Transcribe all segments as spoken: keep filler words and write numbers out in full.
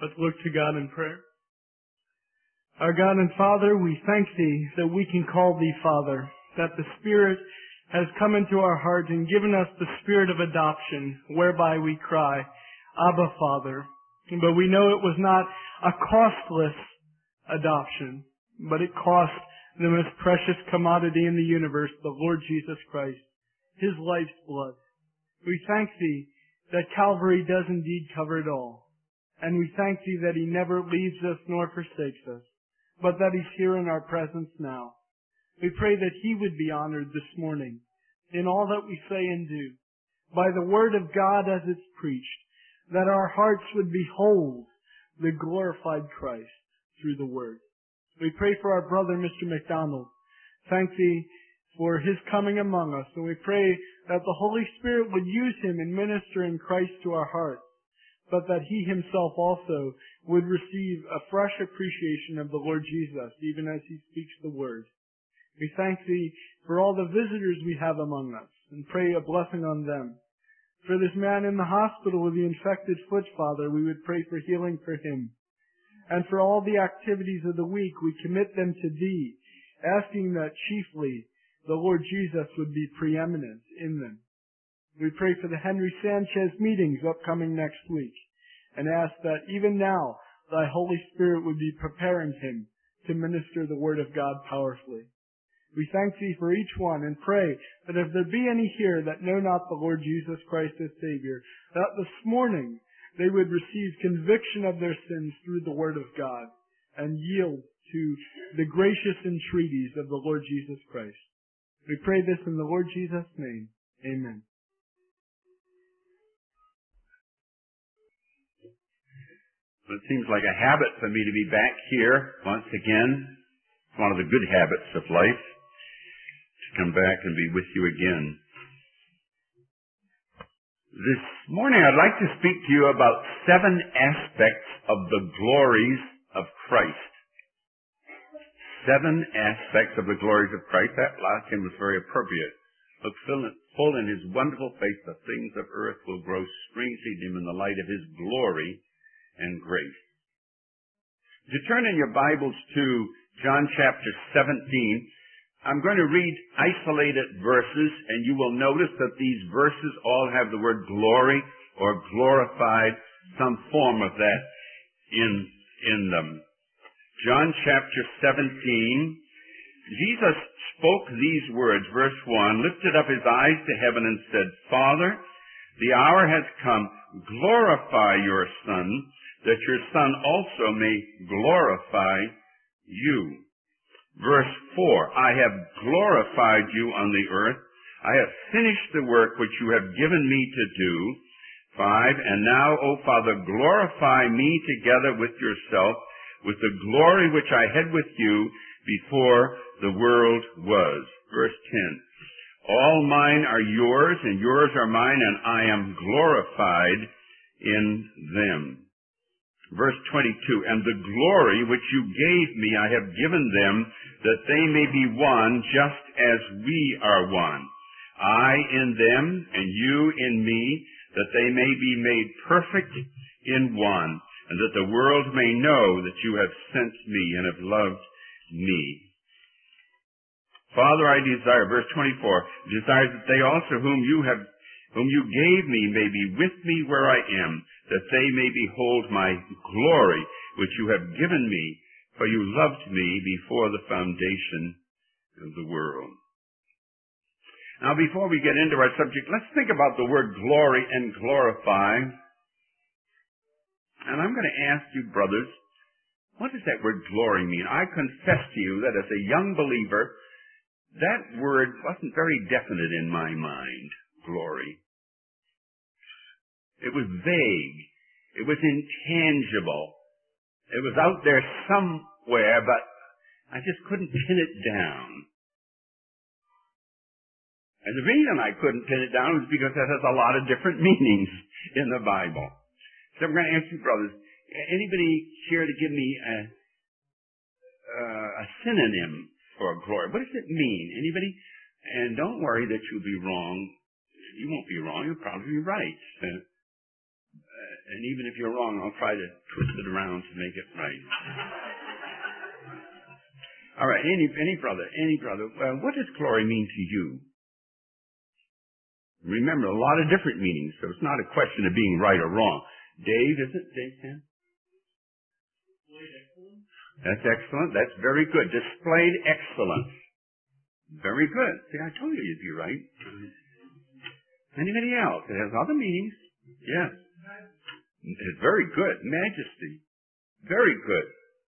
Let's look to God in prayer. Our God and Father, we thank Thee that we can call Thee Father, that the Spirit has come into our heart and given us the spirit of adoption, whereby we cry, Abba, Father. But we know it was not a costless adoption, but it cost the most precious commodity in the universe, the Lord Jesus Christ, His life's blood. We thank Thee that Calvary does indeed cover it all. And we thank Thee that He never leaves us nor forsakes us, but that He's here in our presence now. We pray that He would be honored this morning in all that we say and do, by the Word of God as it's preached, that our hearts would behold the glorified Christ through the Word. We pray for our brother, Mister McDonald. Thank Thee for his coming among us, and we pray that the Holy Spirit would use him in ministering Christ to our hearts, but that he himself also would receive a fresh appreciation of the Lord Jesus, even as he speaks the Word. We thank Thee for all the visitors we have among us, and pray a blessing on them. For this man in the hospital with the infected foot, Father, we would pray for healing for him. And for all the activities of the week, we commit them to Thee, asking that chiefly the Lord Jesus would be preeminent in them. We pray for the Henry Sanchez meetings upcoming next week, and ask that even now Thy Holy Spirit would be preparing him to minister the Word of God powerfully. We thank Thee for each one and pray that if there be any here that know not the Lord Jesus Christ as Savior, that this morning they would receive conviction of their sins through the Word of God and yield to the gracious entreaties of the Lord Jesus Christ. We pray this in the Lord Jesus' name. Amen. Well, it seems like a habit for me to be back here once again. It's one of the good habits of life, to come back and be with you again. This morning I'd like to speak to you about seven aspects of the glories of Christ. Seven aspects of the glories of Christ. That last hymn was very appropriate. Look full in His wonderful face, the things of earth will grow strangely dim in the light of His glory and grace. If you turn in your Bibles to John chapter seventeen, I'm going to read isolated verses, and you will notice that these verses all have the word glory or glorified, some form of that in, in them. John chapter seventeen, Jesus spoke these words, verse one, lifted up His eyes to heaven and said, Father, the hour has come, glorify your Son, that your Son also may glorify you. Verse four, I have glorified you on the earth. I have finished the work which you have given me to do. Five, and now, O Father, glorify me together with yourself, with the glory which I had with you before the world was. Verse ten, all mine are yours, and yours are mine, and I am glorified in them. Verse twenty-two, and the glory which you gave me I have given them, that they may be one, just as we are one. I in them, and you in me, that they may be made perfect in one, and that the world may know that you have sent me and have loved me. Father, I desire, verse twenty-four, desire that they also whom you have, whom you gave me may be with me where I am, that they may behold my glory, which you have given me, for you loved me before the foundation of the world. Now, before we get into our subject, let's think about the word glory and glorify. And I'm going to ask you, brothers, what does that word glory mean? I confess to you that as a young believer, that word wasn't very definite in my mind, glory. It was vague. It was intangible. It was out there somewhere, but I just couldn't pin it down. And the reason I couldn't pin it down was because it has a lot of different meanings in the Bible. So I'm going to ask you, brothers, anybody here to give me a, uh, a synonym for glory? What does it mean? Anybody? And don't worry that you'll be wrong. You won't be wrong. You'll probably be right. Uh, And even if you're wrong, I'll try to twist it around to make it right. All right, any any brother, any brother, well, what does glory mean to you? Remember, a lot of different meanings, so it's not a question of being right or wrong. Dave, is it? Dave, Sam? That's excellent. That's very good. Displayed excellence. Very good. See, I told you you'd be right. Anybody else? It has other meanings. Yes. It's very good. Majesty. Very good.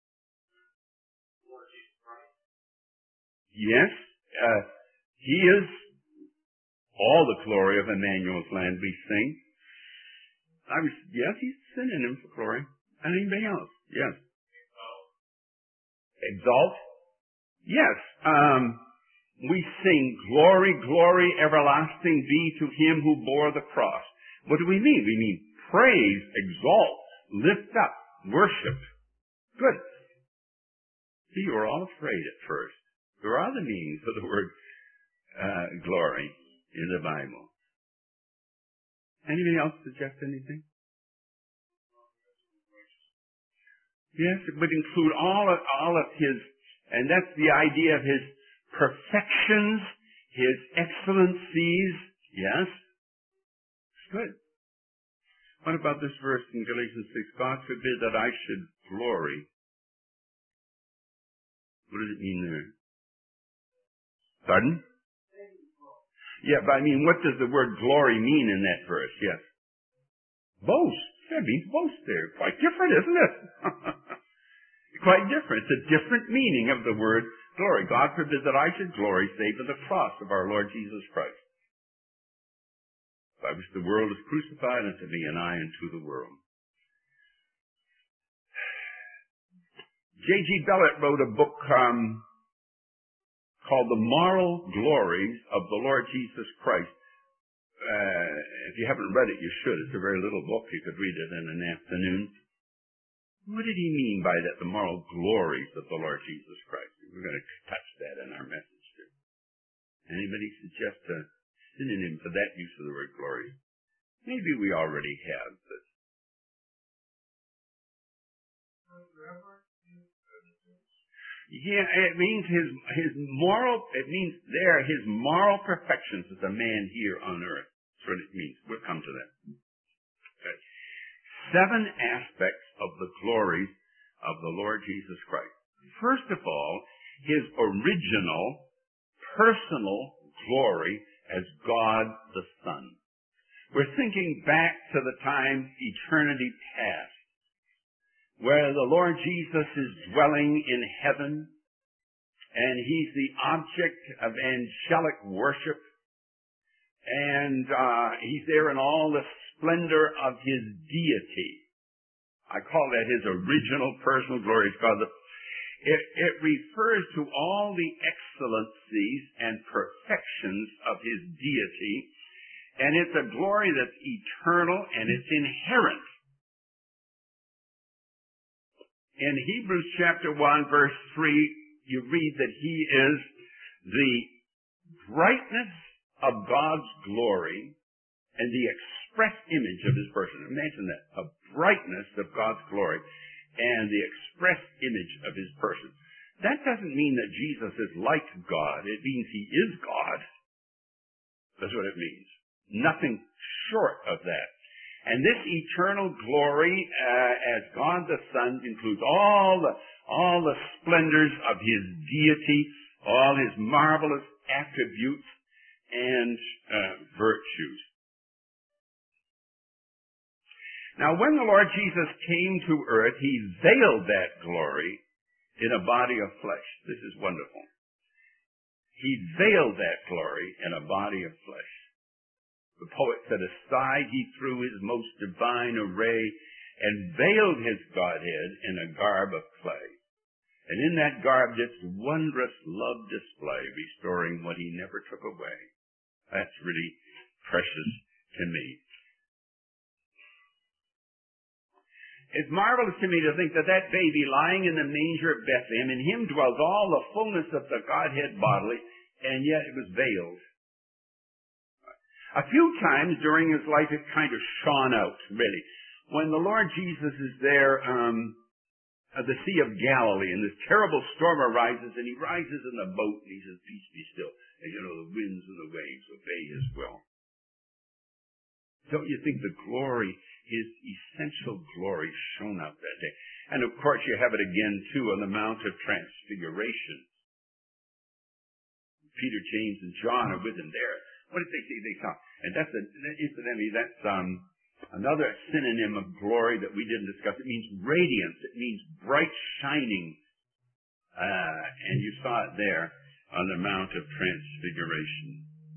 Yes. Uh, he is all the glory of Emmanuel's land, we sing. I was, yes, he's a synonym for glory. And anybody else? Yes. Exalt? Yes. Um, we sing, glory, glory, everlasting be to him who bore the cross. What do we mean? We mean praise, exalt, lift up, worship. Good. See, you were all afraid at first. There are other meanings of the word uh, glory in the Bible. Anybody else suggest anything? Yes, it would include all of, all of his, and that's the idea of his perfections, his excellencies. Yes? It's good. What about this verse in Galatians six? God forbid that I should glory. What does it mean there? Pardon? Yeah, but I mean, what does the word glory mean in that verse? Yes. Boast. That means boast there. Quite different, isn't it? Quite different. It's a different meaning of the word glory. God forbid that I should glory save in the cross of our Lord Jesus Christ, by which the world is crucified unto me and I unto the world. J G Bellett wrote a book um, called The Moral Glories of the Lord Jesus Christ. Uh, if you haven't read it, you should. It's a very little book. You could read it in an afternoon. What did he mean by that, the moral glories of the Lord Jesus Christ? We're going to touch that in our message too. Anybody suggest a synonym for that use of the word glory? Maybe we already have, but... Yeah, it means his his moral, it means there, his moral perfections as a man here on earth. That's what it means. We'll come to that. Okay. Seven aspects of the glories of the Lord Jesus Christ. First of all, his original, personal glory as God the Son. We're thinking back to the time eternity past, where the Lord Jesus is dwelling in heaven, and he's the object of angelic worship, and uh, he's there in all the splendor of his deity. I call that his original personal glory. It's called the, it, it refers to all the excellencies and perfections of his deity, and it's a glory that's eternal and it's inherent. In Hebrews chapter one, verse three, you read that he is the brightness of God's glory and the express image of his person. Imagine that, a brightness of God's glory and the express image of his person. That doesn't mean that Jesus is like God. It means he is God. That's what it means. Nothing short of that. And this eternal glory uh, as God the Son includes all the all the splendors of his deity, all his marvelous attributes and uh, virtues. Now, when the Lord Jesus came to earth, he veiled that glory in a body of flesh. This is wonderful. He veiled that glory in a body of flesh. The poet said, aside he threw his most divine array and veiled his Godhead in a garb of clay. And in that garb this wondrous love display, restoring what he never took away. That's really precious to me. It's marvelous to me to think that that baby lying in the manger of Bethlehem, in him dwells all the fullness of the Godhead bodily, and yet it was veiled. A few times during his life it kind of shone out, really. when the Lord Jesus is there um, at the Sea of Galilee, and this terrible storm arises, and he rises in the boat, and he says, "Peace, be still." And you know, the winds and the waves obey his will. Don't you think the glory, his essential glory, shone out that day? And of course, you have it again, too, on the Mount of Transfiguration. Peter, James, and John are with him there. What did they see? They saw. And that's, a, incidentally, that's um, another synonym of glory that we didn't discuss. It means radiance. It means bright shining. Uh, and you saw it there on the Mount of Transfiguration.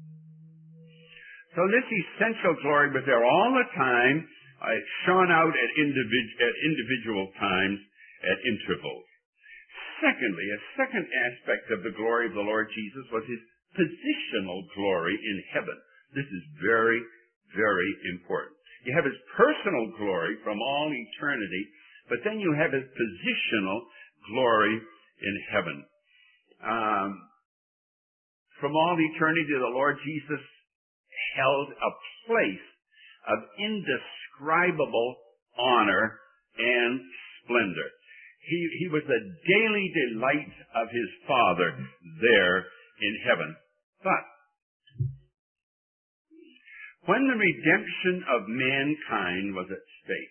So this essential glory was there all the time. Uh, it shone out at, individ- at individual times, at intervals. Secondly, a second aspect of the glory of the Lord Jesus was his positional glory in heaven. This is very, very important. You have his personal glory from all eternity, but then you have his positional glory in heaven. Um, from all eternity, the Lord Jesus held a place of indescribable honor and splendor. He, he was the daily delight of his Father there in heaven. But when the redemption of mankind was at stake,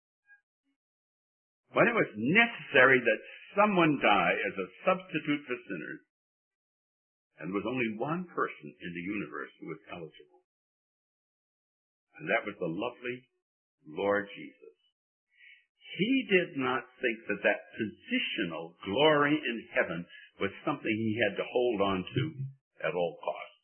when it was necessary that someone die as a substitute for sinners, and there was only one person in the universe who was eligible, and that was the lovely Lord Jesus. He did not think that that positional glory in heaven was something he had to hold on to at all costs.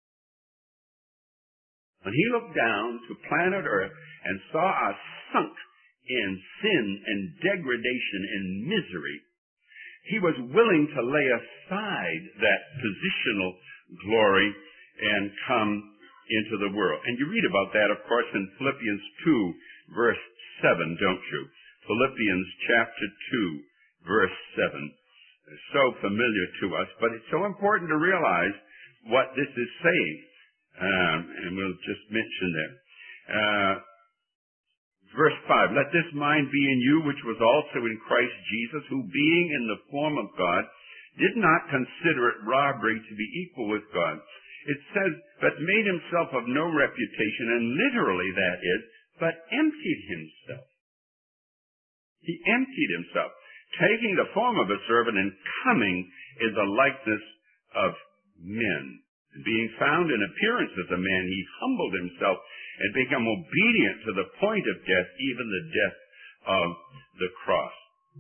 When he looked down to planet Earth and saw us sunk in sin and degradation and misery, he was willing to lay aside that positional glory and come into the world. And you read about that, of course, in Philippians two, verse seven, don't you? Philippians chapter two, verse seven. It's so familiar to us, but it's so important to realize what this is saying. Um, and we'll just mention that. Uh, verse five, "Let this mind be in you, which was also in Christ Jesus, who being in the form of God, did not consider it robbery to be equal with God." It says, "but made himself of no reputation," and literally that is, but emptied himself. He emptied himself, taking the form of a servant and coming in the likeness of men. And being found in appearance as a man, he humbled himself and became obedient to the point of death, even the death of the cross.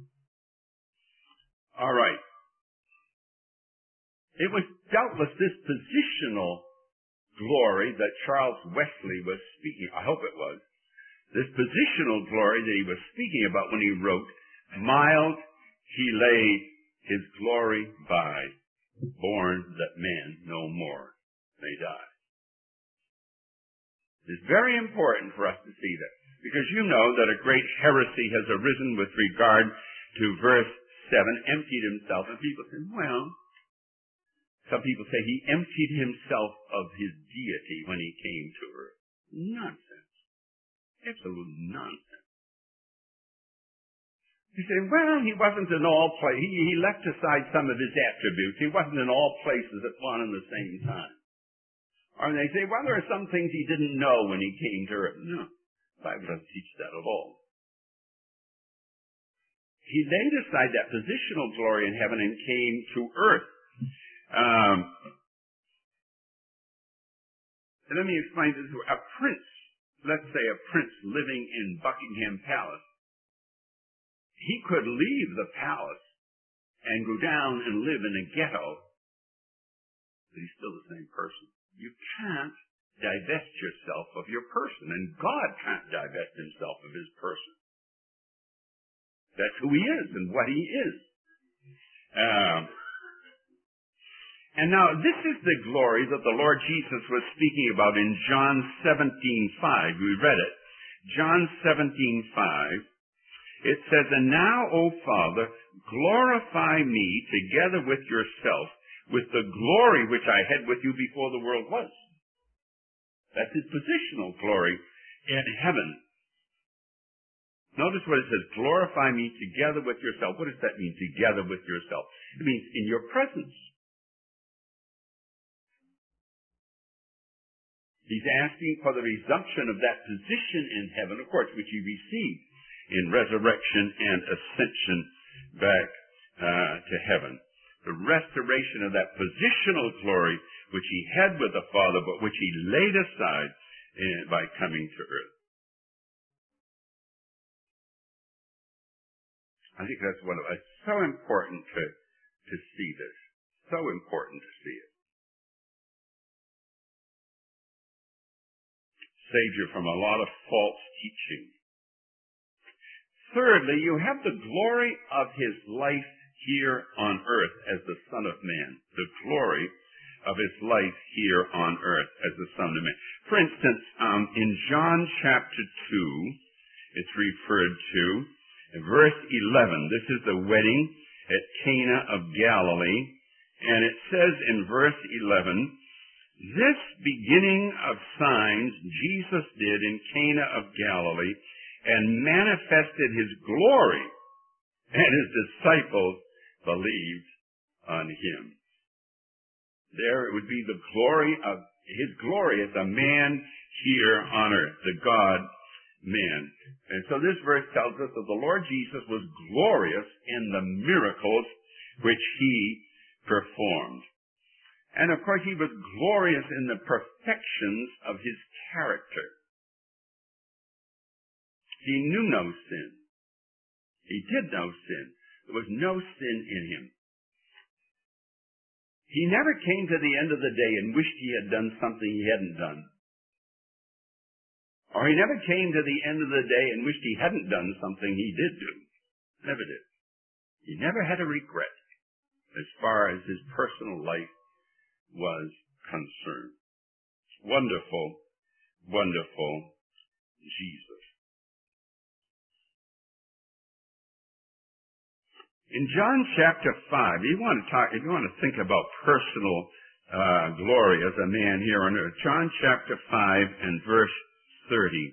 All right. It was doubtless this positional glory that Charles Wesley was speaking. I hope it was. This positional glory that he was speaking about when he wrote, "Mild he laid his glory by, born that man no more may die." It's very important for us to see that, because you know that a great heresy has arisen with regard to verse seven, emptied himself, and people say, well, some people say he emptied himself of his deity when he came to earth. Nonsense. Absolute nonsense. You say, well, he wasn't in all places. He, he left aside some of his attributes. He wasn't in all places at one and the same time. Or they say, well, there are some things he didn't know when he came to earth. No, the Bible doesn't teach that at all. He laid aside that positional glory in heaven and came to earth. Um, let me explain this. A prince, let's say a prince living in Buckingham Palace, he could leave the palace and go down and live in a ghetto, but he's still the same person. You can't divest yourself of your person, and God can't divest himself of his person. That's who he is and what he is. Um, and now, this is the glory that the Lord Jesus was speaking about in John seventeen five. We read it. John seventeen five. It says, "And now, O Father, glorify me together with yourself, with the glory which I had with you before the world was." That's his positional glory in heaven. Notice what it says, glorify me together with yourself. What does that mean, together with yourself? It means in your presence. He's asking for the resumption of that position in heaven, of course, which he received in resurrection and ascension back uh, to heaven. The restoration of that positional glory which he had with the Father, but which he laid aside in, by coming to earth. I think that's one of it's so important to to see this. So important to see it. Saves you from a lot of false teaching. Thirdly, you have the glory of his life here on earth as the Son of Man. The glory of his life here on earth as the Son of Man. For instance, um, in John chapter two, it's referred to, in verse eleven, this is the wedding at Cana of Galilee, and it says in verse eleven, this beginning of signs Jesus did in Cana of Galilee and manifested his glory, and his disciples believed on him. There it would be the glory of his glory as a man here on earth, the God man. And so this verse tells us that the Lord Jesus was glorious in the miracles which he performed. And of course, he was glorious in the perfections of his character. He knew no sin. He did no sin. There was no sin in him. He never came to the end of the day and wished he had done something he hadn't done. Or he never came to the end of the day and wished he hadn't done something he did do. Never did. He never had a regret as far as his personal life was concerned. Wonderful, wonderful Jesus. In John chapter five, if you want to talk, if you want to think about personal uh, glory as a man here on earth, John chapter five and verse thirty.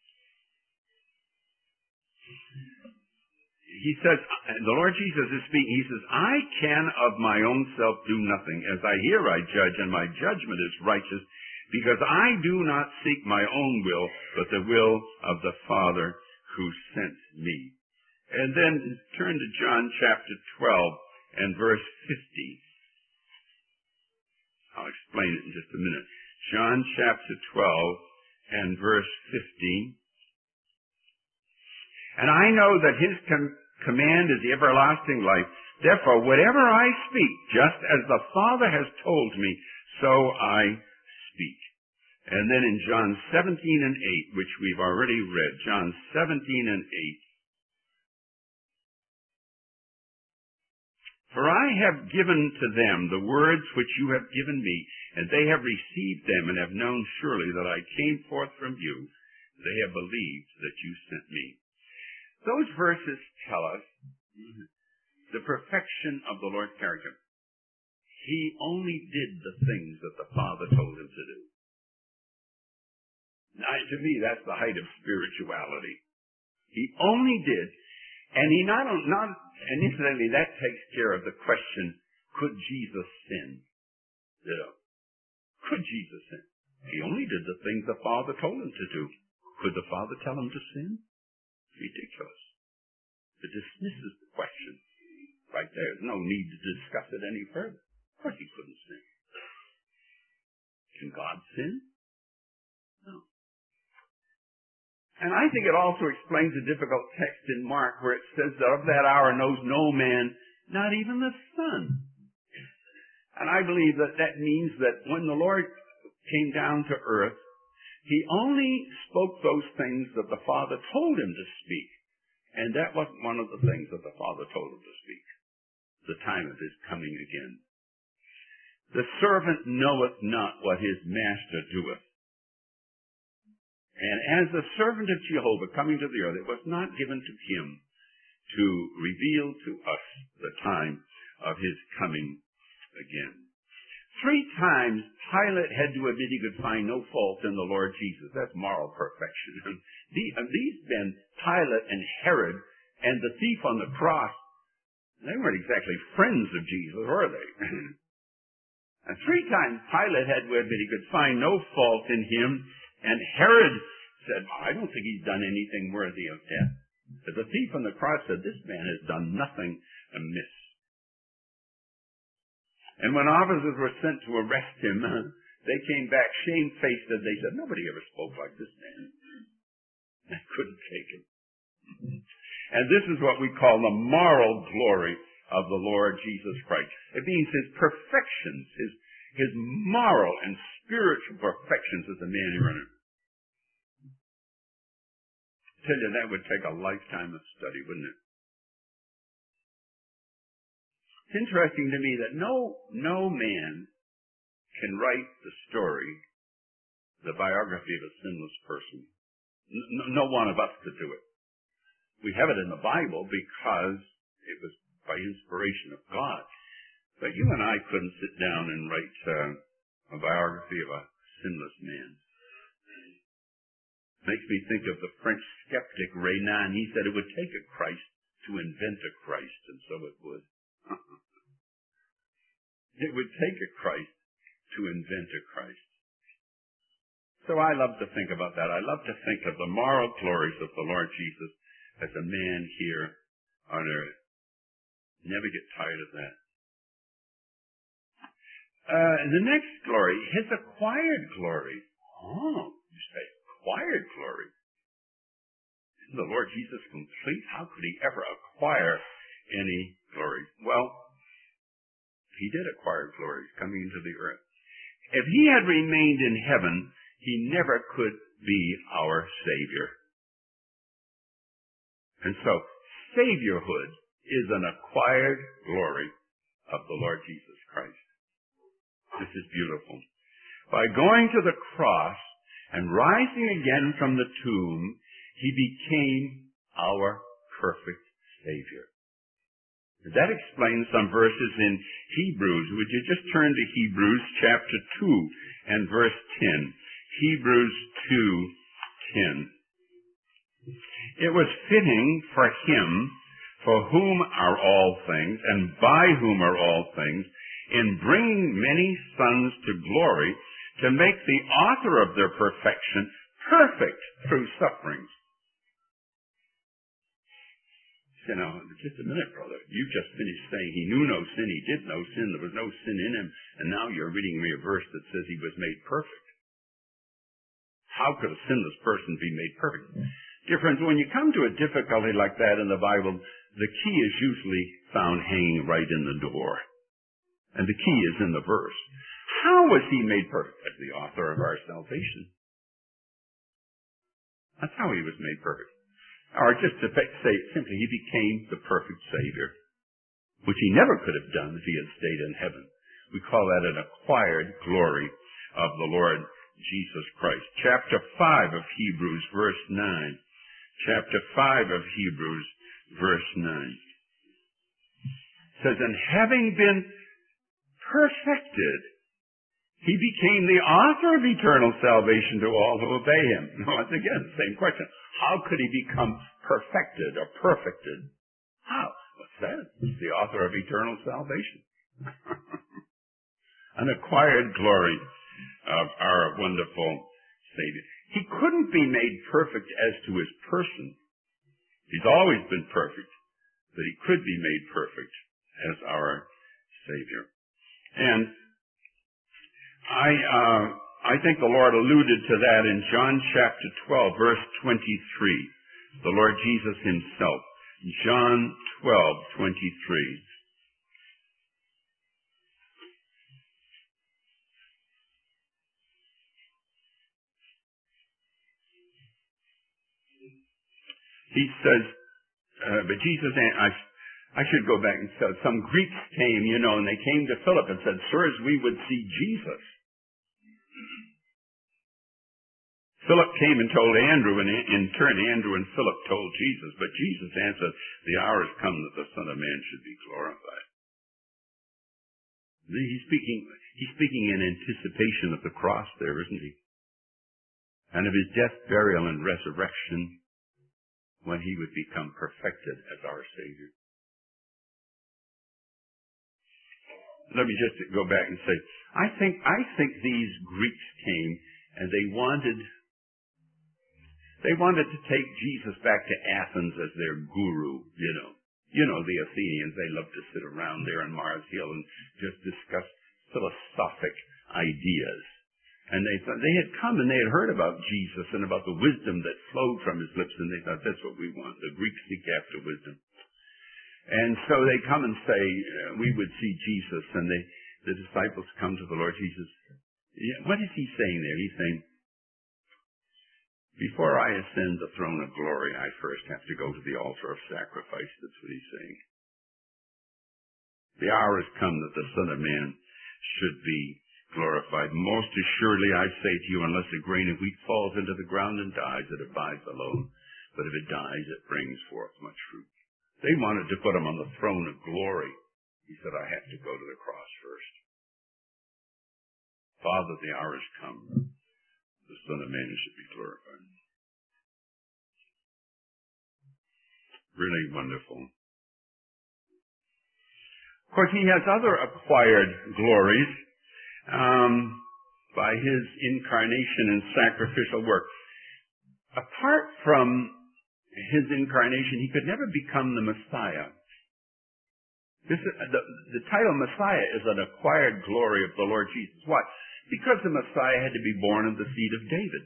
He says, the Lord Jesus is speaking, he says, I can of my own self do nothing. As I hear, I judge, and my judgment is righteous, because I do not seek my own will, but the will of the Father who sent me. And then turn to John chapter twelve and verse fifty. I'll explain it in just a minute. John chapter twelve and verse fifty. And I know that his com- command is the everlasting life. Therefore, whatever I speak, just as the Father has told me, so I speak. And then in John seventeen and eight, which we've already read, John seventeen and eight. For I have given to them the words which you have given me, and they have received them and have known surely that I came forth from you. They have believed that you sent me. Those verses tell us the perfection of the Lord's character. He only did the things that the Father told him to do. Now, to me, that's the height of spirituality. He only did. And he not, not, and incidentally, that takes care of the question, could Jesus sin? You know, could Jesus sin? He only did the things the Father told him to do. Could the Father tell him to sin? Ridiculous. It dismisses the question right there. There's no need to discuss it any further. Of course he couldn't sin. Can God sin? No. And I think it also explains a difficult text in Mark where it says that of that hour knows no man, not even the Son. And I believe that that means that when the Lord came down to earth, he only spoke those things that the Father told him to speak. And that wasn't one of the things that the Father told him to speak. The time of his coming again. The servant knoweth not what his master doeth. And as the servant of Jehovah coming to the earth, it was not given to him to reveal to us the time of his coming again. Three times Pilate had to admit he could find no fault in the Lord Jesus. That's moral perfection. The, uh, these men, Pilate and Herod, and the thief on the cross, they weren't exactly friends of Jesus, were they? And three times Pilate had to admit he could find no fault in him, and Herod said, I don't think he's done anything worthy of death. But the thief on the cross said, this man has done nothing amiss. And when officers were sent to arrest him, they came back shamefaced and they said, nobody ever spoke like this man. I couldn't take him. And this is what we call the moral glory of the Lord Jesus Christ. It means his perfections, his, his moral and spiritual perfections as a man and runner. I tell you, that would take a lifetime of study, wouldn't it? It's interesting to me that no, no man can write the story, the biography of a sinless person. No, no one of us could do it. We have it in the Bible because it was by inspiration of God. But you and I couldn't sit down and write uh, a biography of a sinless man. Makes me think of the French skeptic Renan. He said it would take a Christ to invent a Christ, and so it would. It would take a Christ to invent a Christ. So I love to think about that. I love to think of the moral glories of the Lord Jesus as a man here on earth. Never get tired of that. Uh, the next glory, his acquired glory. Oh, you say, acquired glory. Isn't the Lord Jesus complete? How could he ever acquire any glory? Well, he did acquire glory coming into the earth. If he had remained in heaven, he never could be our Savior. And so, Saviorhood is an acquired glory of the Lord Jesus Christ. This is beautiful. By going to the cross and rising again from the tomb, he became our perfect Savior. That explains some verses in Hebrews. Would you just turn to Hebrews chapter two and verse ten? Hebrews two ten. It was fitting for him, for whom are all things, and by whom are all things, in bringing many sons to glory, to make the author of their perfection perfect through sufferings. You know, just a minute, brother. You just finished saying he knew no sin, he did no sin, there was no sin in him, and now you're reading me a verse that says he was made perfect. How could a sinless person be made perfect? Dear friends, when you come to a difficulty like that in the Bible, the key is usually found hanging right in the door. And the key is in the verse. How was he made perfect? As the author of our salvation. That's how he was made perfect. Or just to say it simply, he became the perfect Savior, which he never could have done if he had stayed in heaven. We call that an acquired glory of the Lord Jesus Christ. Chapter five of Hebrews, verse nine. Chapter five of Hebrews, verse nine. Says, and having been perfected, he became the author of eternal salvation to all who obey him. Once again, the same question. How could he become perfected or perfected? How? What's that? He's the author of eternal salvation. An acquired glory of our wonderful Savior. He couldn't be made perfect as to his person. He's always been perfect, but he could be made perfect as our Savior. And I, uh, I think the Lord alluded to that in John chapter twelve, verse twenty-three. The Lord Jesus himself. John twelve, twenty-three. He says, uh, but Jesus, I, I should go back and say, some Greeks came, you know, and they came to Philip and said, sirs, we would see Jesus. Philip came and told Andrew, and in turn Andrew and Philip told Jesus. But Jesus answered, the hour has come that the Son of Man should be glorified. He's speaking, he's speaking in anticipation of the cross there, isn't he? and of his death, burial, and resurrection when he would become perfected as our Savior. Let me just go back and say, I think, I think these Greeks came and they wanted, they wanted to take Jesus back to Athens as their guru, you know. You know, the Athenians, they love to sit around there on Mars Hill and just discuss philosophic ideas. And they thought, they had come and they had heard about Jesus and about the wisdom that flowed from his lips, and they thought, that's what we want. The Greeks seek after wisdom. And so they come and say, uh, we would see Jesus, and they, the disciples come to the Lord Jesus. Yeah, what is he saying there? He's saying, before I ascend the throne of glory, I first have to go to the altar of sacrifice. That's what he's saying. The hour has come that the Son of Man should be glorified. Most assuredly I say to you, unless a grain of wheat falls into the ground and dies, it abides alone. But if it dies, it brings forth much fruit. They wanted to put him on the throne of glory. He said, I have to go to the cross first. Father, the hour has come. The Son of Man should be glorified. Really wonderful. Of course, he has other acquired glories um, by his incarnation and sacrificial work. Apart from his incarnation, he could never become the Messiah. This is, the, the title Messiah is an acquired glory of the Lord Jesus. Why? Because the Messiah had to be born of the seed of David.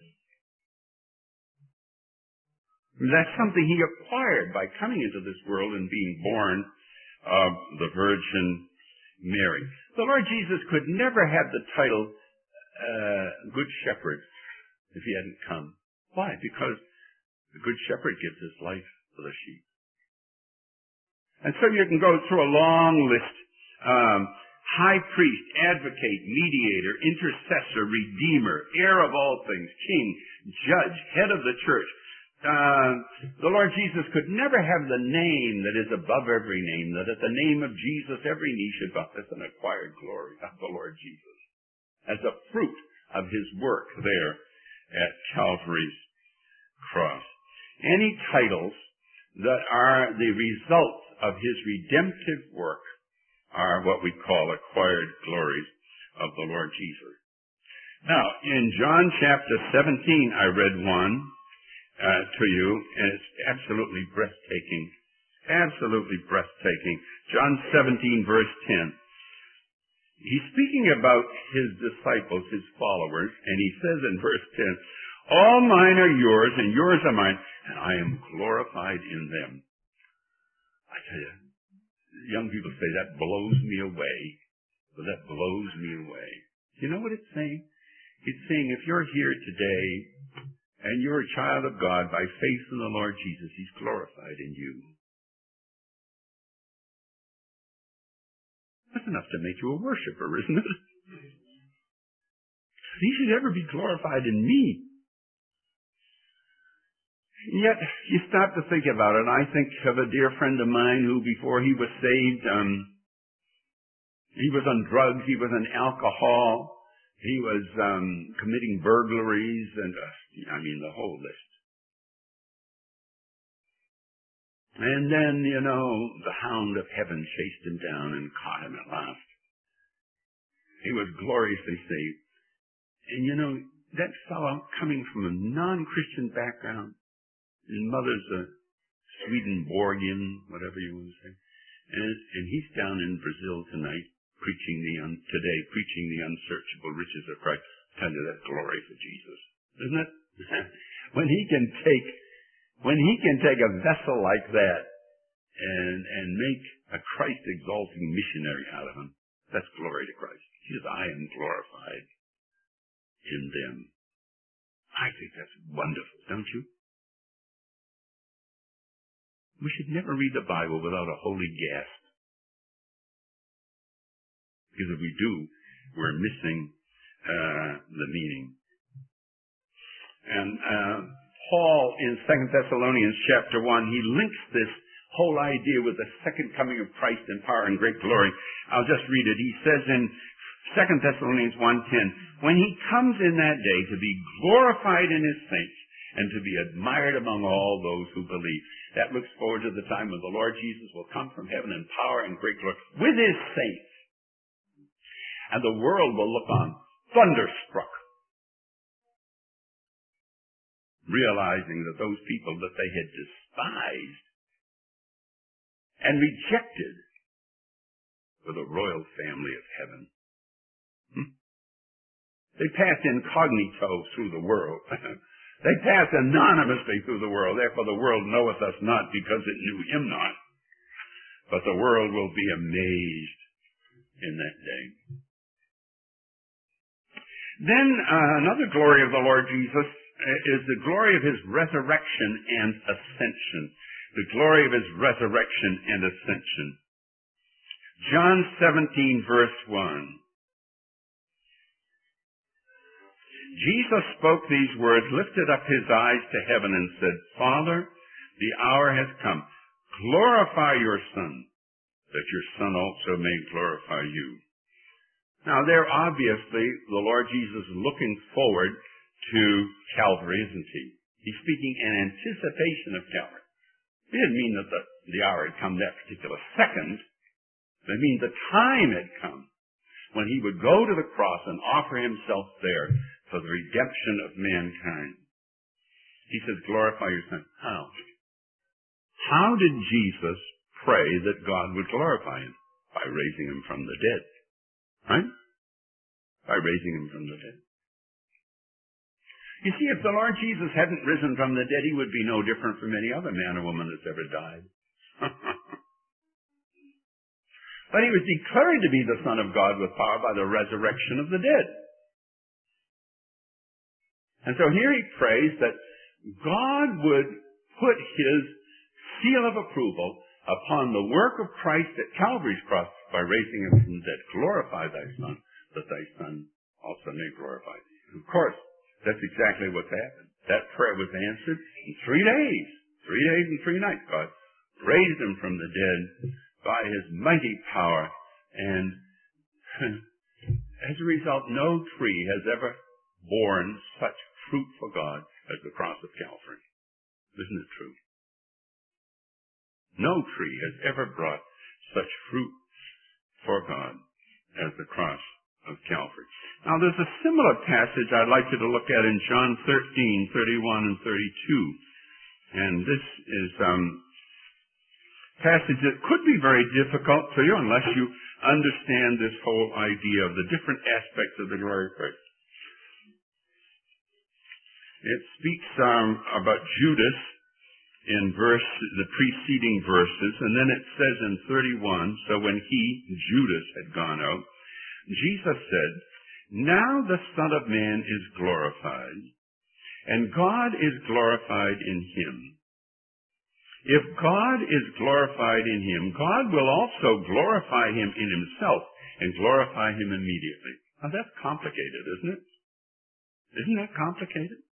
That's something he acquired by coming into this world and being born of the Virgin Mary. The Lord Jesus could never have the title uh, Good Shepherd if he hadn't come. Why? Because the Good Shepherd gives his life for the sheep. And so you can go through a long list. Um, high priest, advocate, mediator, intercessor, redeemer, heir of all things, king, judge, head of the church. Uh, the Lord Jesus could never have the name that is above every name, that at the name of Jesus every knee should bow. That's an acquired glory of the Lord Jesus as a fruit of his work there at Calvary's cross. Any titles that are the result of his redemptive work are what we call acquired glories of the Lord Jesus. Now, in John chapter seventeen, I read one uh, to you, and it's absolutely breathtaking. Absolutely breathtaking. John seventeen, verse ten. He's speaking about his disciples, his followers, and he says in verse ten, all mine are yours, and yours are mine, and I am glorified in them. I tell you, young people say, that blows me away. But that blows me away. You know what it's saying? It's saying if you're here today and you're a child of God by faith in the Lord Jesus, he's glorified in you. That's enough to make you a worshiper, isn't it? He should ever be glorified in me. Yet, you stop to think about it. I think of a dear friend of mine who, before he was saved, um, he was on drugs, he was on alcohol, he was um, committing burglaries, and uh, I mean the whole list. And then, you know, the hound of heaven chased him down and caught him at last. He was gloriously saved. And you know, that fellow coming from a non-Christian background, his mother's a Swedenborgian, whatever you want to say. And, and he's down in Brazil tonight, preaching the un, today, preaching the unsearchable riches of Christ. Tell you that glory for Jesus, isn't it? when he can take, when he can take a vessel like that and and make a Christ-exalting missionary out of him, that's glory to Christ. He says, I am glorified in them. I think that's wonderful, don't you? We should never read the Bible without a holy gasp. Because if we do, we're missing uh, the meaning. And uh, Paul in Second Thessalonians chapter one, he links this whole idea with the second coming of Christ in power and great glory. I'll just read it. He says in Second Thessalonians one ten, when he comes in that day to be glorified in his saints and to be admired among all those who believe. That looks forward to the time when the Lord Jesus will come from heaven in power and great glory with his saints. And the world will look on thunderstruck, realizing that those people that they had despised and rejected were the royal family of heaven. Hmm? They passed incognito through the world. They passed anonymously through the world. Therefore the world knoweth us not because it knew him not. But the world will be amazed in that day. Then uh, another glory of the Lord Jesus is the glory of his resurrection and ascension. The glory of his resurrection and ascension. John seventeen verse one. Jesus spoke these words, lifted up his eyes to heaven and said, Father, the hour has come. Glorify your Son, that your Son also may glorify you. Now there obviously the Lord Jesus is looking forward to Calvary, isn't he? He's speaking in anticipation of Calvary. He didn't mean that the, the hour had come that particular second. It means the time had come when he would go to the cross and offer himself there for the redemption of mankind. He says, glorify your Son. How? How did Jesus pray that God would glorify him? By raising him from the dead. Right? By raising him from the dead. You see, if the Lord Jesus hadn't risen from the dead, he would be no different from any other man or woman that's ever died. But he was declared to be the Son of God with power by the resurrection of the dead. And so here he prays that God would put his seal of approval upon the work of Christ at Calvary's cross by raising him from the dead. Glorify thy Son, that thy Son also may glorify thee. Of course, that's exactly what's happened. That prayer was answered in three days. Three days and three nights. God raised him from the dead by his mighty power. And as a result, no tree has ever borne such fruit for God as the cross of Calvary. Isn't it true? No tree has ever brought such fruit for God as the cross of Calvary. Now there's a similar passage I'd like you to look at in John thirteen, thirty-one and thirty-two. And this is um passage that could be very difficult to you unless you understand this whole idea of the different aspects of the glory of Christ. It speaks um, about Judas in verse, the preceding verses, and then it says in thirty-one, so when he, Judas, had gone out, Jesus said, now the Son of Man is glorified, and God is glorified in him. If God is glorified in him, God will also glorify him in himself and glorify him immediately. Now that's complicated, isn't it? Isn't that complicated?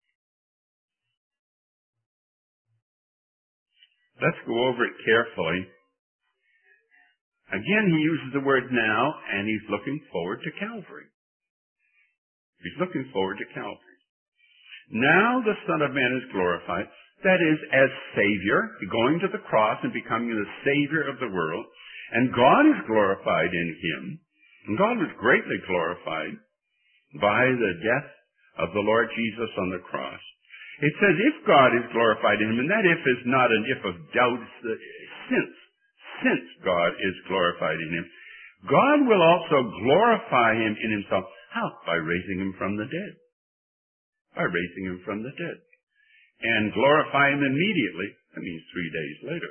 Let's go over it carefully. Again, he uses the word now, and he's looking forward to Calvary. He's looking forward to Calvary. Now the Son of Man is glorified. That is, as Savior, going to the cross and becoming the Savior of the world. And God is glorified in him. And God was greatly glorified by the death of the Lord Jesus on the cross. It says, if God is glorified in him, and that if is not an if of doubt, since, since God is glorified in him, God will also glorify him in himself. How? By raising him from the dead. By raising him from the dead. And glorify him immediately. That means three days later.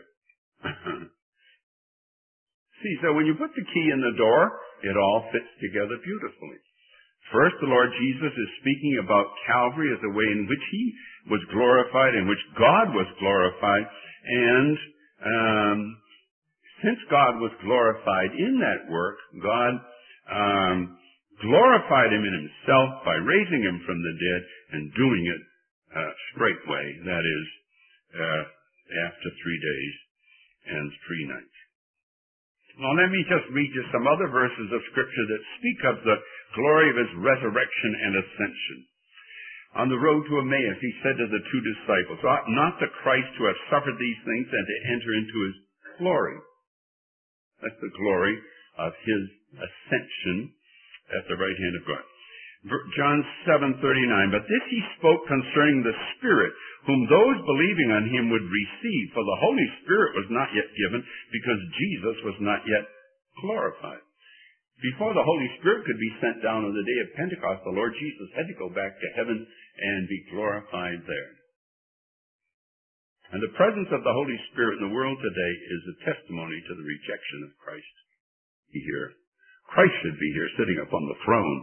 See, so when you put the key in the door, it all fits together beautifully. First, the Lord Jesus is speaking about Calvary as a way in which he was glorified, in which God was glorified. And um, since God was glorified in that work, God um, glorified him in himself by raising him from the dead and doing it uh, straightway. That is, uh, after three days and three nights. Now let me just read you some other verses of Scripture that speak of the glory of his resurrection and ascension. On the road to Emmaus, he said to the two disciples, ought not the Christ to have suffered these things and to enter into his glory? That's the glory of his ascension at the right hand of God. John seven thirty-nine, but this he spoke concerning the Spirit, whom those believing on him would receive, for the Holy Spirit was not yet given, because Jesus was not yet glorified. Before the Holy Spirit could be sent down on the day of Pentecost, the Lord Jesus had to go back to heaven and be glorified there. And the presence of the Holy Spirit in the world today is a testimony to the rejection of Christ. Here, Christ should be here sitting upon the throne.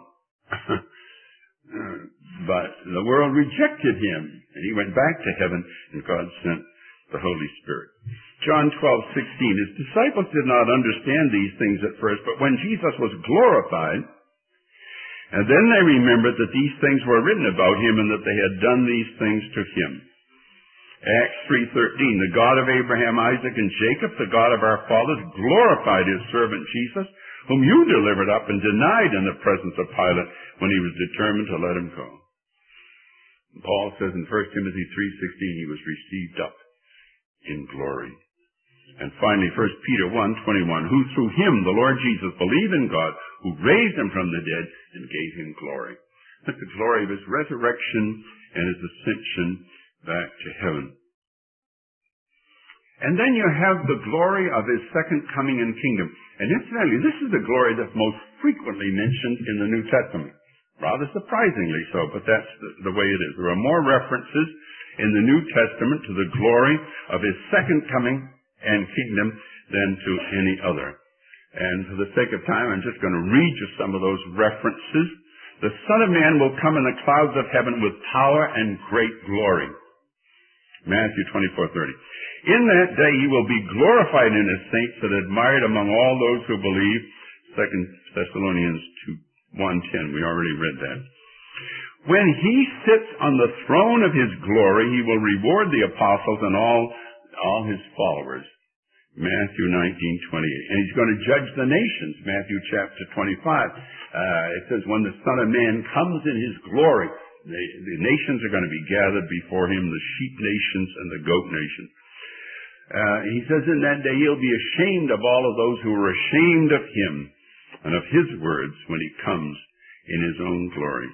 But the world rejected him, and he went back to heaven, and God sent the Holy Spirit. John twelve sixteen, his disciples did not understand these things at first, but when Jesus was glorified, and then they remembered that these things were written about him and that they had done these things to him. Acts three thirteen, the God of Abraham, Isaac, and Jacob, the God of our fathers, glorified his servant Jesus, whom you delivered up and denied in the presence of Pilate when he was determined to let him go. And Paul says in First Timothy three sixteen, he was received up in glory. And finally, First Peter one twenty-one, who through him, the Lord Jesus, believed in God, who raised him from the dead and gave him glory. That's the glory of his resurrection and his ascension back to heaven. And then you have the glory of his second coming and kingdom. And incidentally, this is the glory that's most frequently mentioned in the New Testament. Rather surprisingly so, but that's the, the way it is. There are more references in the New Testament to the glory of his second coming and kingdom than to any other. And for the sake of time, I'm just going to read you some of those references. The Son of Man will come in the clouds of heaven with power and great glory. Matthew twenty-four thirty. In that day he will be glorified in his saints and admired among all those who believe. Second Thessalonians two one ten. We already read that. When he sits on the throne of his glory, he will reward the apostles and all, all his followers. Matthew nineteen twenty-eight. And he's going to judge the nations. Matthew chapter twenty-five. Uh, it says, when the Son of Man comes in his glory, the, the nations are going to be gathered before him, the sheep nations and the goat nations. Uh, he says in that day he'll be ashamed of all of those who are ashamed of him and of his words when he comes in his own glory.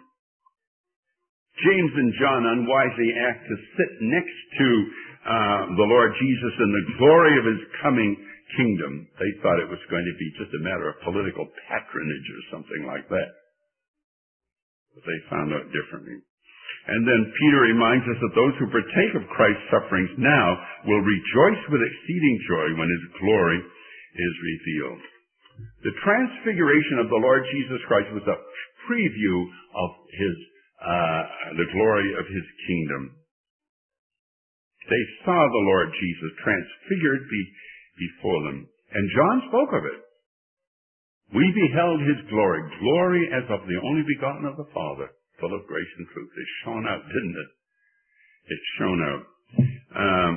James and John unwisely act to sit next to uh, the Lord Jesus in the glory of his coming kingdom. They thought it was going to be just a matter of political patronage or something like that. But they found out differently. And then Peter reminds us that those who partake of Christ's sufferings now will rejoice with exceeding joy when his glory is revealed. The transfiguration of the Lord Jesus Christ was a preview of his, uh, the glory of his kingdom. They saw the Lord Jesus transfigured be, before them. And John spoke of it. We beheld his glory, glory as of the only begotten of the Father, full of grace and truth. It shone out, didn't it? It shone out. Um,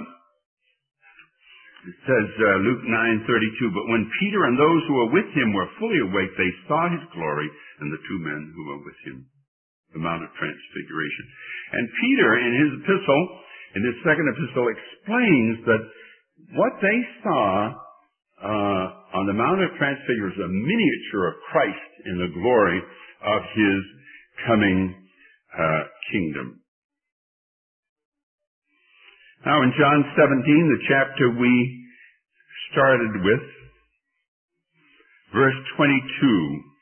it says, uh, Luke nine thirty-two, but when Peter and those who were with him were fully awake, they saw his glory and the two men who were with him. The Mount of Transfiguration. And Peter, in his epistle, in his second epistle, explains that what they saw uh, on the Mount of Transfiguration is a miniature of Christ in the glory of his coming uh, kingdom. Now in John seventeen, the chapter we started with, verse twenty-two,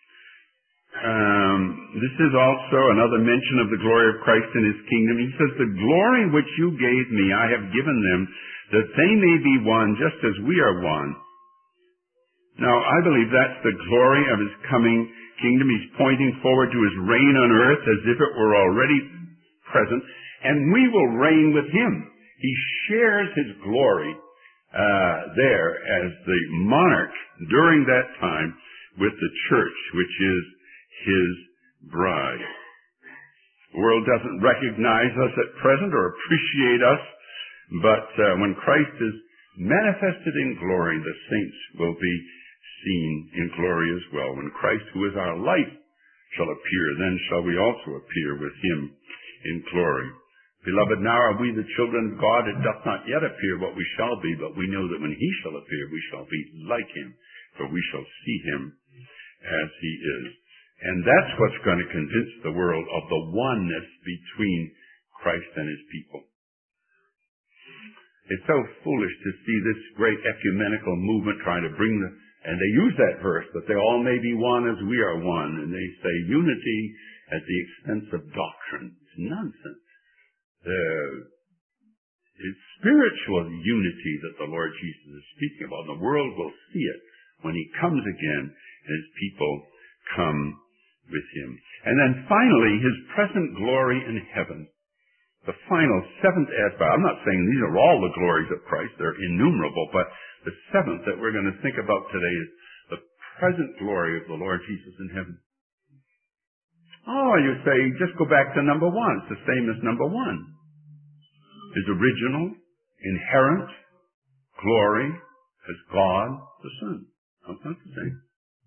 um, this is also another mention of the glory of Christ in his kingdom. He says, the glory which you gave me I have given them, that they may be one just as we are one. Now I believe that's the glory of his coming kingdom. He's pointing forward to his reign on earth as if it were already present, and we will reign with him. He shares his glory uh, there as the monarch during that time with the church, which is his bride. The world doesn't recognize us at present or appreciate us, but uh, when Christ is manifested in glory, the saints will be seen in glory as well. When Christ, who is our life, shall appear, then shall we also appear with him in glory. Beloved, now are we the children of God. It doth not yet appear what we shall be, but we know that when he shall appear, we shall be like him, for we shall see him as he is. And that's what's going to convince the world of the oneness between Christ and his people. It's so foolish to see this great ecumenical movement trying to bring the, and they use that verse, that they all may be one as we are one, and they say unity at the expense of doctrine. It's nonsense. The it's spiritual unity that the Lord Jesus is speaking about. The world will see it when he comes again and his people come with him. And then finally, his present glory in heaven. The final seventh aspect. I'm not saying these are all the glories of Christ. They're innumerable. But the seventh that we're going to think about today is the present glory of the Lord Jesus in heaven. Oh, you say, just go back to number one. It's the same as number one. His original, inherent glory as God the Son. That's not the same.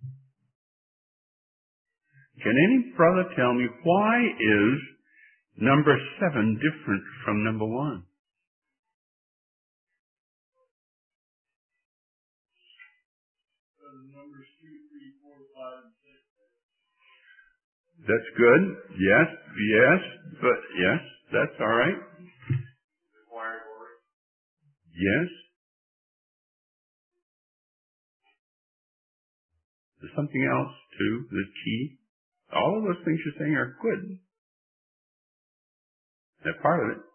Can any brother tell me why is number seven different from number one? Numbers two, three, four, five, and six. That's good. Yes, yes, but yes, that's all right. Acquired glory. Yes. There's something else too that's key. All of those things you're saying are good. They're part of it.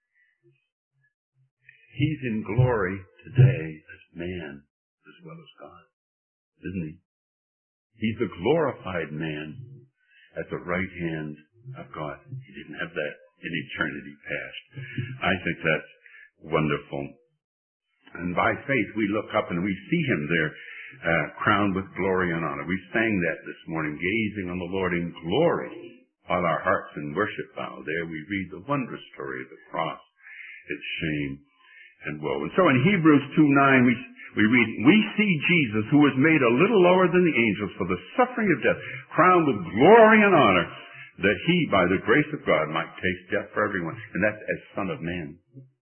He's in glory today as man as well as God, isn't he? He's the glorified man at the right hand of God. He didn't have that in eternity past. I think that's wonderful. And by faith we look up and we see him there, uh, crowned with glory and honor. We sang that this morning, gazing on the Lord in glory, while our hearts in worship bow. There we read the wondrous story of the cross, its shame and woe. And so in Hebrews two nine we We read, we see Jesus, who was made a little lower than the angels for the suffering of death, crowned with glory and honor, that he, by the grace of God, might taste death for everyone. And that's as Son of Man.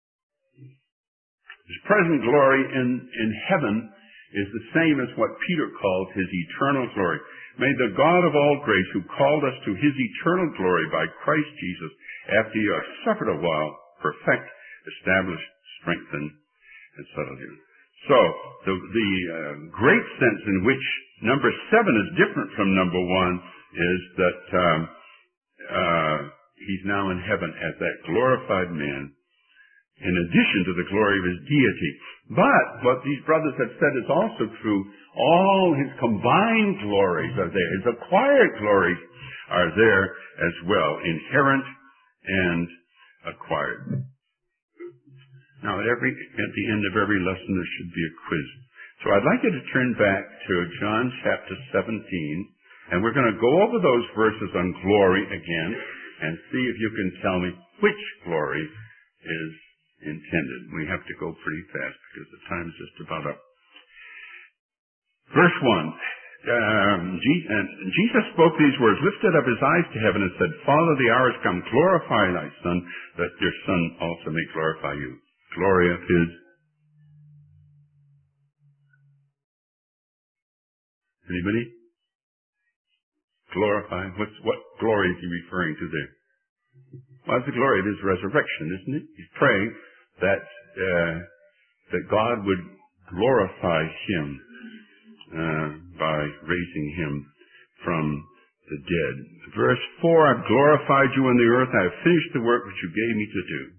His present glory in, in heaven is the same as what Peter calls his eternal glory. May the God of all grace, who called us to his eternal glory by Christ Jesus, after you have suffered a while, perfect, establish, strengthen, and settle you. So, the, the uh, great sense in which number seven is different from number one is that um, uh, he's now in heaven as that glorified man, in addition to the glory of his deity. But what these brothers have said is also true. All his combined glories are there. His acquired glories are there as well, inherent and acquired. Now, at every at the end of every lesson, there should be a quiz. So I'd like you to turn back to John chapter seventeen, and we're going to go over those verses on glory again and see if you can tell me which glory is intended. We have to go pretty fast because the time is just about up. Verse one. Um, Jesus spoke these words, lifted up his eyes to heaven, and said, Father, the hour has come. Glorify thy Son, that your Son also may glorify you. Glory of his. Anybody? Glorify. What's, what glory is he referring to there? Well, it's the glory of his resurrection, isn't it? He's praying that uh, that God would glorify him uh, by raising him from the dead. Verse four, I've glorified you on the earth. I have finished the work which you gave me to do.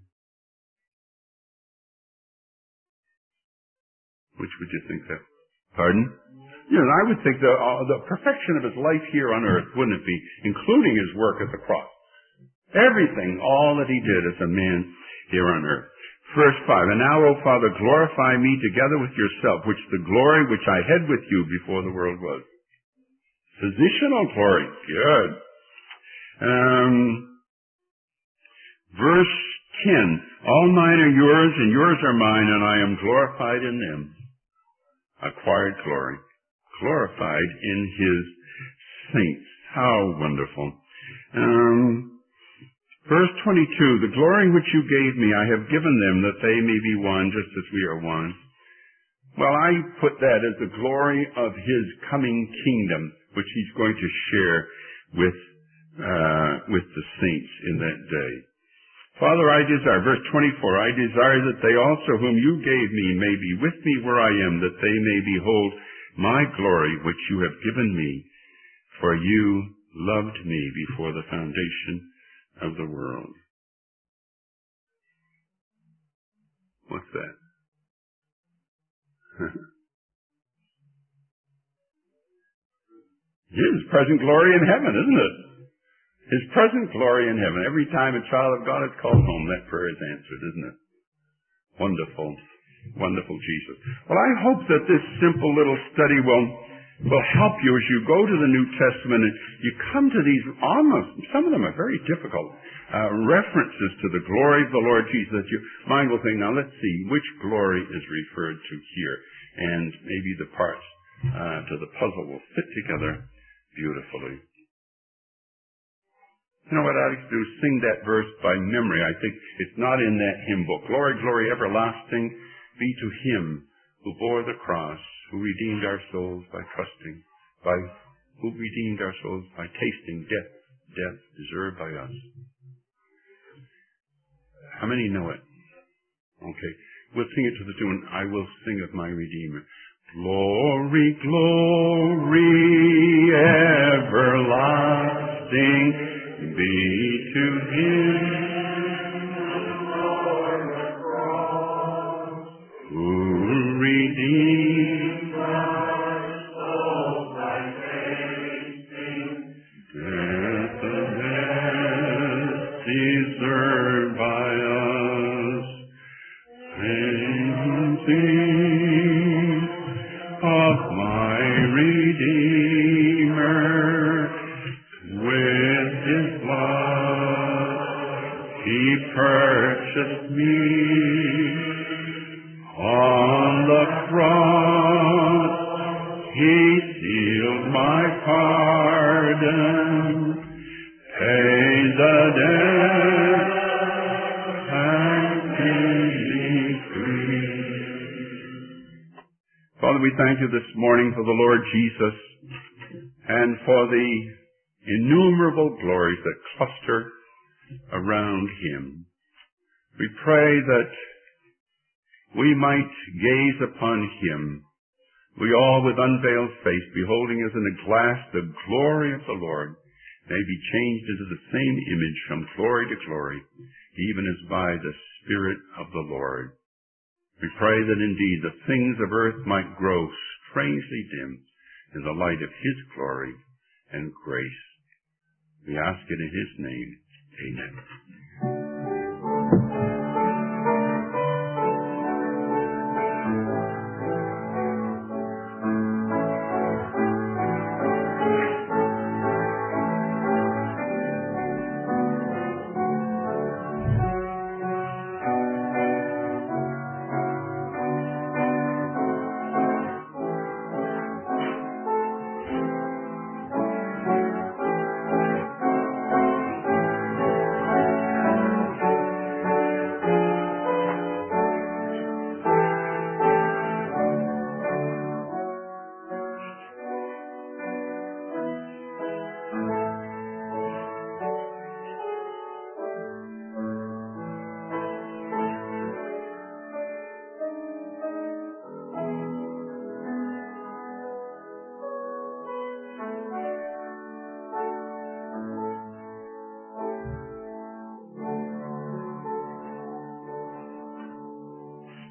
Which would you think that? Pardon? You know, I would think the, uh, the perfection of his life here on earth, wouldn't it be? Including his work at the cross. Everything, all that he did as a man here on earth. Verse five, and now, O Father, glorify me together with yourself, which the glory which I had with you before the world was. Positional glory. Good. Um, verse ten, all mine are yours, and yours are mine, and I am glorified in them. Acquired glory. glorified in his saints. How wonderful. Um, verse twenty-two, the glory which you gave me, I have given them that they may be one, just as we are one. Well, I put that as the glory of his coming kingdom, which he's going to share with, uh, with the saints in that day. Father, I desire, verse twenty-four, I desire that they also whom you gave me may be with me where I am, that they may behold my glory which you have given me, for you loved me before the foundation of the world. What's that? His present glory in heaven, isn't it? His present glory in heaven. Every time a child of God is called home, that prayer is answered, isn't it? Wonderful. Wonderful Jesus. Well, I hope that this simple little study will, will help you as you go to the New Testament and you come to these almost, some of them are very difficult, uh, references to the glory of the Lord Jesus, that your mind will think, now let's see, which glory is referred to here? And maybe the parts uh, to the puzzle will fit together beautifully. You know what I like to do? Sing that verse by memory. I think it's not in that hymn book. Glory, glory, everlasting be to him who bore the cross, who redeemed our souls by trusting, by who redeemed our souls by tasting death, death deserved by us. How many know it? Okay. We'll sing it to the tune, I will sing of my Redeemer. Glory, glory, everlasting be to him who redeemed our soul by tasting death and death deserved by us. Sing of my Redeemer, with his blood he purchased me. On the cross he sealed my pardon, paid the debt, and made me free. Father, we thank you this morning for the Lord Jesus and for the innumerable glories that cluster around him. We pray that we might gaze upon him, we all with unveiled face, beholding as in a glass the glory of the Lord, may be changed into the same image from glory to glory, even as by the Spirit of the Lord. We pray that indeed the things of earth might grow strangely dim in the light of his glory and grace. We ask it in his name. Amen.